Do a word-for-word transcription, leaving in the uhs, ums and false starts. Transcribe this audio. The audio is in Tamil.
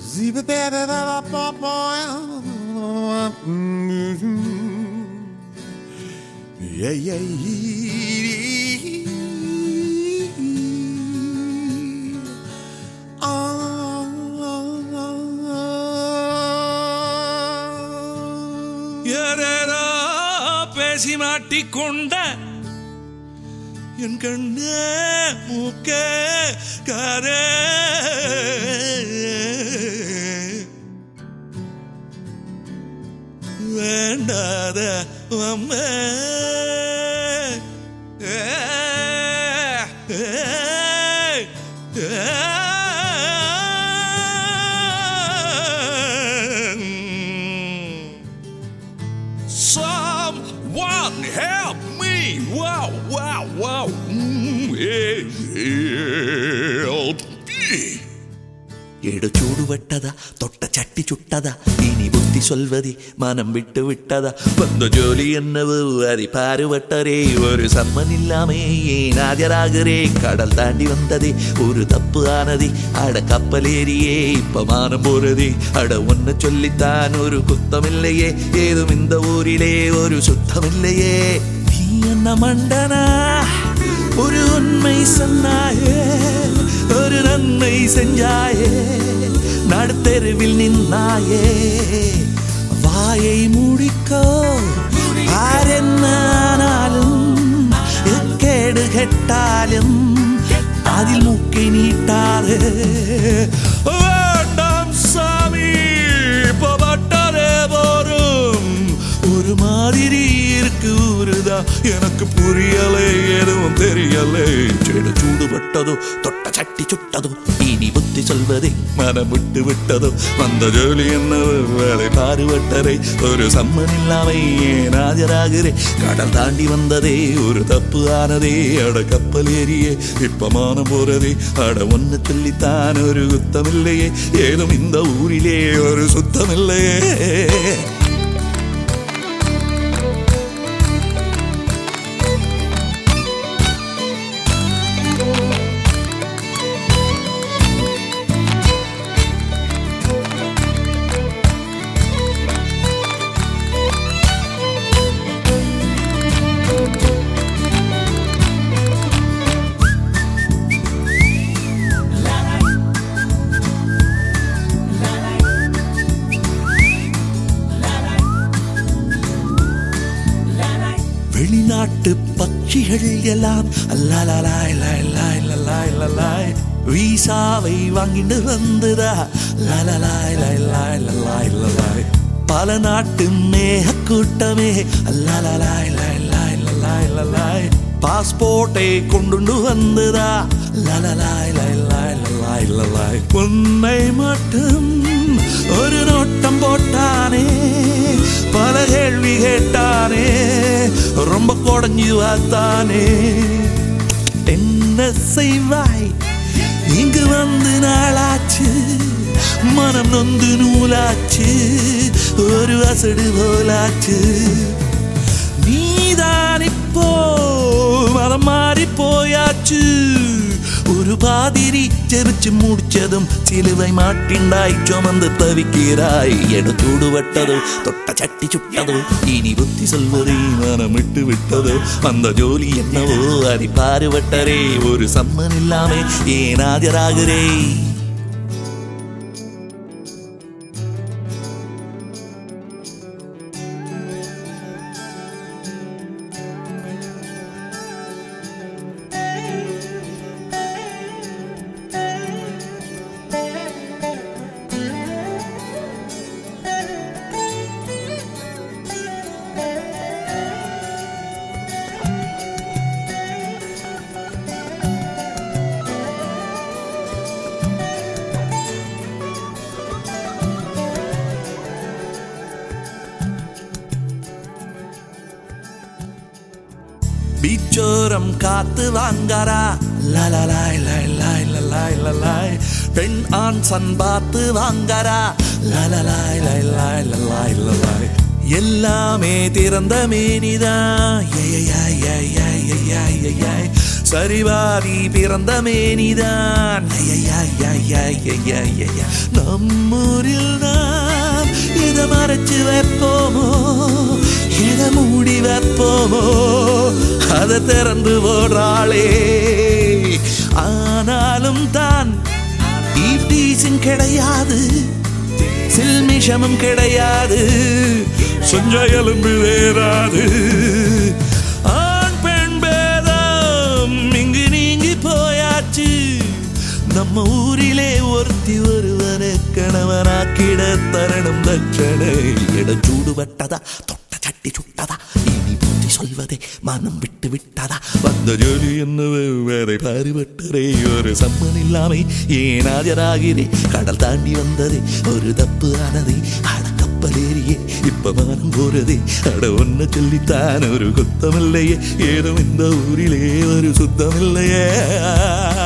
Yeah, yeah, யாரேரோ பேசி மாட்டிக்கொண்ட என் கண்ணே மூக்கே காரே வேண்டாத அம்மே Someone help me! Wow, wow, wow! Mm, help me! எடு சூடு வட்டதா தொட்ட சட்டி சுட்டதா இனி புத்தி சொல்வதி மனம் விட்டு விட்டதா வந்த ஜோலி என்னவோ அதை பாருவட்டரே ஒரு சம்மன் இல்லாமே ஏன் ஆஜராகிறே கடல் தாண்டி வந்ததே ஒரு தப்பு ஆனதே அட கப்பலேறியே இப்ப மானம் போறதே அட ஒன்னு சொல்லித்தான் ஒரு குத்தமில்லையே ஏதும் இந்த ஊரிலே ஒரு சுத்தமில்லையே நீ என்ன மண்டனா ஒரு உண்மை சொன்னாயே ஒரு நன்மை செஞ்சாயே நடுத்தெருவில் நின்னாயே வாயை மூடிக்கோ ஆரென்னாலும் கேடு கெட்டாலும் அதில் மூக்கை நீட்டாது வேண்டாம் சாமி பட்டரே போரும் ஒரு மாதிரி இருக்கு ஊருதா எனக்கு புரியலை எதுவும் தெரியலை செடு சூடுபட்டதோ தொட்ட சட்டி சுட்டதோ இனி புத்தி சொல்வதை மனம் விட்டு விட்டதோ வந்த ஜோலி என்ன வேலை பாருவட்டரை ஒரு சம்மன் இல்லாமை ஏன் ஆஜராகிறே கடல் தாண்டி வந்ததே ஒரு தப்பு ஆனதே அட கப்பல் ஏறியே இப்ப மானம் போறதே அட ஒன்னு சொல்லித்தான் ஒரு குத்தமில்லையே ஏதும் இந்த ஊரிலே ஒரு சுத்தமில்லையே வெளிநாட்டு பட்சிகள் எல்லாம் அல்லலாய் லாய் லாய் லாய் லாய் வீசாவை வாங்கிட்டு வந்ததா லலாய் லாய் லாய் லாய் லாய் பல நாட்டு மேக கூட்டமே அல்லலாய் லாய் லாய் லாய் லாய் பாஸ்போர்ட்டை கொண்டு வந்ததா லலாய் லாய் லாய் லாய் லாய் உன்னை மட்டும் ஒரு நோட்டம் போட்டானே பல கேள்வி கேட்டானே ரொம்ப கொடைஞ்சு பார்த்தானே என்ன செய்வாய் இங்கு வந்து நாளாச்சு மனம் நொந்து நூலாச்சு ஒரு அசடு போலாச்சு நீதான் இப்போ மனம் மாறி போயாச்சு ஒரு பாதிரி செரிச்சு முடிச்சதும் சிலுவை மாட்டிண்டாய் சுமந்து தவிக்கிறாய் எடுத்தூடு வட்டதோ தொட்ட சட்டி சுட்டதோ இனி புத்தி சொல்வதை மனம் விட்டு விட்டதோ அந்த ஜோலி என்னவோ அதை பாருவட்டரே ஒரு சம்மன் இல்லாமே ஏன் ஆஜராகிறே பீச்சோரம் காத்து வாங்காரா லலாய் லாய் லாய் லாய் லாய் பெண் ஆண் சன் பார்த்து வாங்காரா லலாய் லாய் லாய் லாய் லாய் எல்லாமே திறந்த மேனிதான் சரிவாதி பிறந்த மேனிதான். நம்மூரில் தான் எதை மறைச்சு வைப்போமோ, எதை மூடி வைப்போமோ, அதை திறந்து போடுறாளே. ஆனாலும் தான் ஈட்டீசும் கிடையாது, சில்மிஷமும் கிடையாது, சொஞ்ச எலும்பு வேறாது. ஆண் பெண் பேதம் இங்கு நீங்கி போயாச்சு. நம்ம ஊரிலே ஒருத்தி ஒருவனை கணவனாக்கிட தரணும் தட்சணை. இடச்சூடு வட்டதா, தொட்ட சட்டி சுட்டதா, இனி புத்தி சொல்வதே மனம் விட்டு விட்டதா. வந்த ஜோலி என்னவே வேற பாருபட்டரே. ஒரு சம்மன் இல்லாமை ஏன் ஆஜராகிறே. கடல் தாண்டி வந்ததே ஒரு தப்பு ஆனதே. அட கப்பலேறியே இப்ப மானம் போறதே. அட ஒன்ன சொல்லித்தான் ஒரு குத்தமில்லையே. ஏதோ இந்த ஊரிலே ஒரு சுத்தமில்லையே.